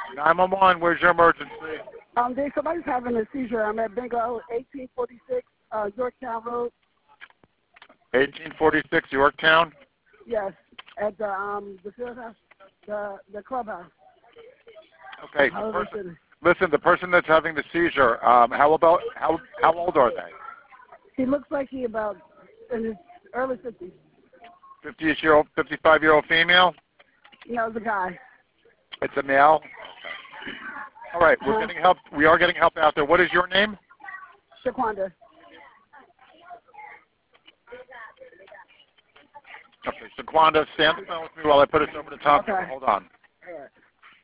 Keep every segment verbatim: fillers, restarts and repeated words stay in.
nine one one, where's your emergency? Um, there's somebody's having a seizure. I'm at Bingo, eighteen forty-six uh, Yorktown Road. eighteen forty-six Yorktown? Yes, at the um the field house, the the clubhouse. Okay. The person, listen, the person that's having the seizure, um, how about how how old are they? He looks like he about in his early fifties. fifty-ish year old, fifty-five year old female? No, it's a guy. It's a male. All right, we're Uh-huh. getting help. We are getting help out there. What is your name? Shaquanda. Okay, Shaquanda, stand on the phone with me while I put us over to Tom. Okay. Hold on. All right.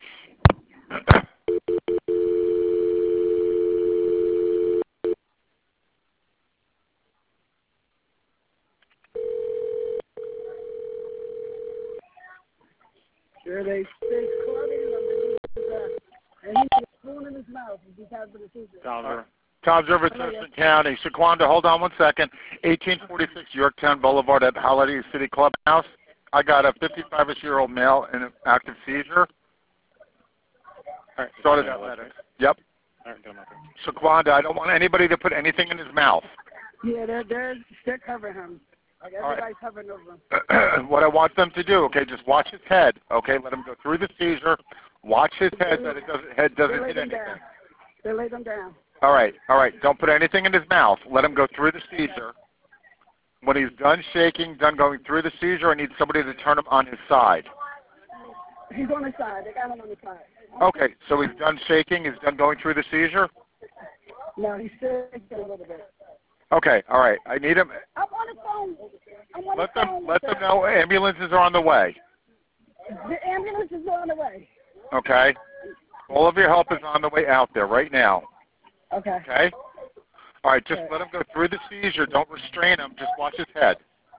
Sure, they they clubbing him underneath his, uh, and he's got a spoon in his mouth. He's having a seizure. Tom's Tom's over at Thurston County. Shaquanda, hold on one second. eighteen forty-six Yorktown Boulevard at Holiday City Clubhouse. I got a fifty-five-ish year old male in an active seizure. All right, started athletics. Yep. All right, get him out there. Shaquanda, I don't want anybody to put anything in his mouth. Yeah, they're they're they're covering him. Like everybody's right. hovering over him. What I want them to do, okay, just watch his head, okay? Let him go through the seizure. Watch his head that it doesn't head doesn't They hit laid him anything. down. They laid him down. All right, all right. Don't put anything in his mouth. Let him go through the seizure. When he's done shaking, done going through the seizure, I need somebody to turn him on his side. He's on his side. They got him on the side. Okay, so he's done shaking. He's done going through the seizure. No, he's still a little bit. Okay, all right. I need him. I'm on the phone. I'm on Let the them phone. let them know ambulances are on the way. The ambulance is on the way. Okay. All of your help is on the way out there right now. Okay. Okay. All right. Just let him go through the seizure. Don't restrain him. Just watch his head.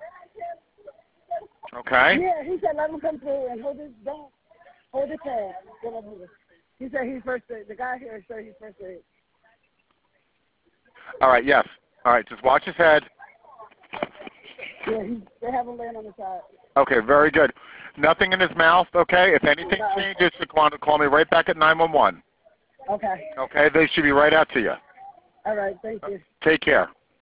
Okay. Yeah, he said let him come through and hold his don't hold his head. He said he's first aid. The guy here said he's first aid. All right. Yes. All right. Just watch his head. Yeah, he, they have him laying on the side. Okay. Very good. Nothing in his mouth. Okay. If anything No. changes, Shaquanda, call me right back at nine one one. Okay. Okay. They should be right out to you. All right. Thank you. Take care.